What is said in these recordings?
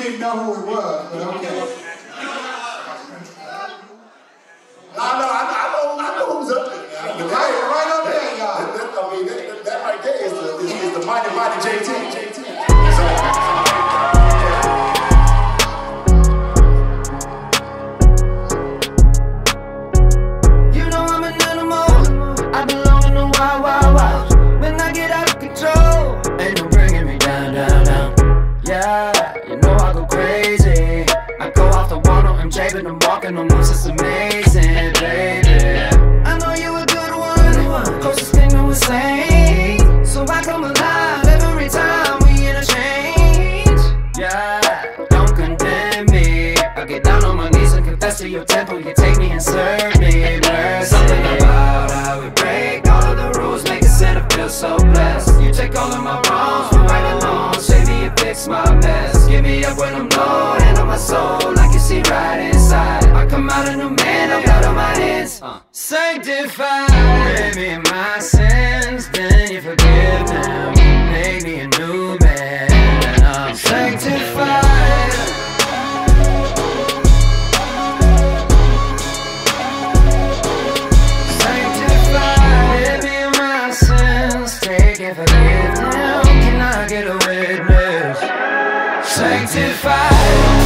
didn't know who it was, but okay. I know who's up there. Right up there, y'all. I mean, that right there is the mighty JT. You know I'm an animal. I belong in the wild, wild, wild. When I get out of control, ain't no bringing me down, down, down. Yeah, you know I go crazy. I go off the wall, no MJ, but I'm walking on moves, it's amazing, baby. I know you a good one, closest thing to insane. So I come alive every time we interchange. Yeah, don't condemn me. I get down on my knees and confess to your temple. You take me and serve me mercy. Something about how we break all of the rules, make a sinner feel so blessed. You take all of my wrongs, we're right along. Save me and fix my mess. Give me up when I'm low, hand on my soul, like you see right inside. I come out a new man, I'm out of my hands. Sanctify me in my sins, then you forgive them. Make me a new man, and I'm sanctified. Sanctified me in my sins, take and forgive them. Can I get a witness? Sanctified.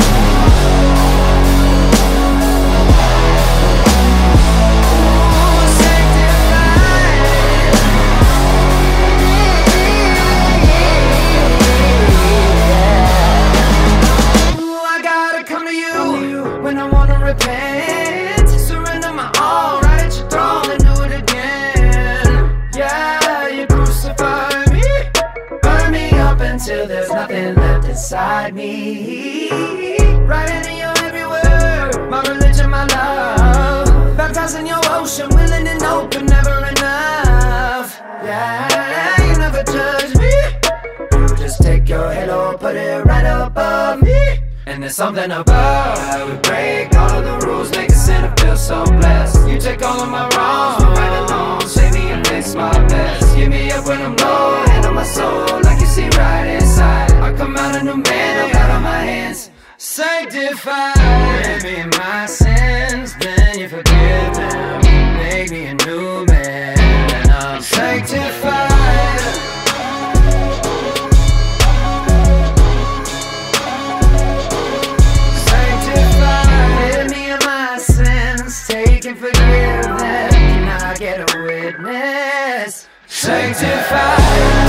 Repent, surrender my all, right at your throne and do it again. Yeah, you crucify me, burn me up until there's nothing left inside me. Right into your every word, my religion, my love. Baptized in your ocean, willing and open, never enough. Yeah, you never judge me. You just take your halo, put it right above me. And there's something about how we break all of the rules, make a sinner feel so blessed. You take all of my wrongs, we're right along. Save me and fix my best. Give me up when I'm low, hand on my soul, like you see right inside. I come out a new man, I'm out of my hands. Sanctify me in my sins, then you forgive them. Make me a new man, and I'm sanctified. Take and forgive them. Can I get a witness? Sanctified.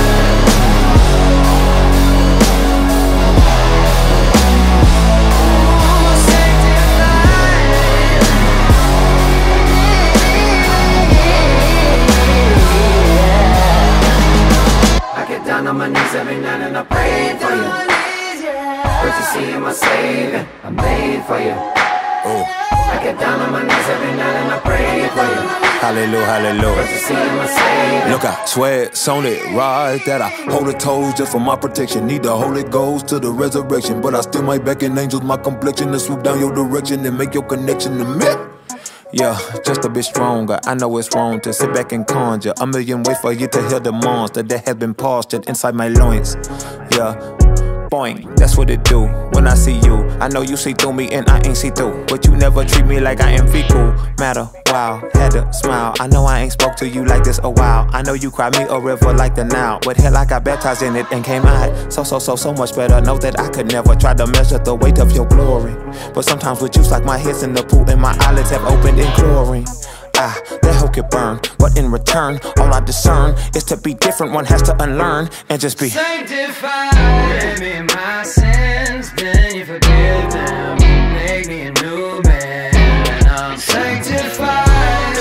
I get down on my knees every night and I pray for you. What you see in my saving, I'm made for you. I get down on my knees every night and I pray for you. Hallelujah, hallelujah. Look, I swear it's only right that I hold the toes just for my protection. Need the Holy Ghost to the resurrection, but I still might beckon angels my complexion to swoop down your direction and make your connection to me. Yeah, just a bit stronger. I know it's wrong to sit back and conjure a million ways for you to heal the monster that has been postured inside my loins. Yeah. Boing, that's what it do when I see you. I know you see through me and I ain't see through, but you never treat me like I am fecal matter. Wow, had to smile. I know I ain't spoke to you like this a while. I know you cried me a river like the Nile, but hell, I got baptized in it and came out so much better. Know that I could never try to measure the weight of your glory, but sometimes with you's like my head's in the pool and my eyelids have opened in chlorine. That hoe could burn, but in return, all I discern is to be different. One has to unlearn and just be sanctified. Me in my sins, then you forgive them. Make me a new man, and I'm sanctified.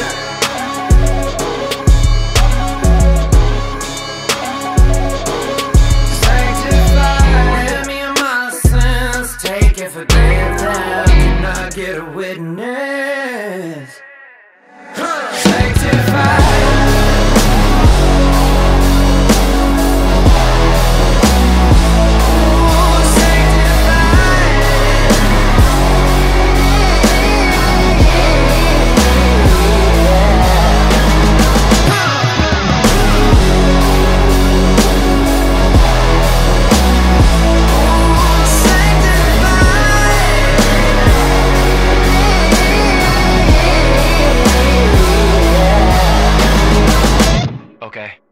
Sanctified. Me in my sins, take and forgive them. Can I get a witness? Okay.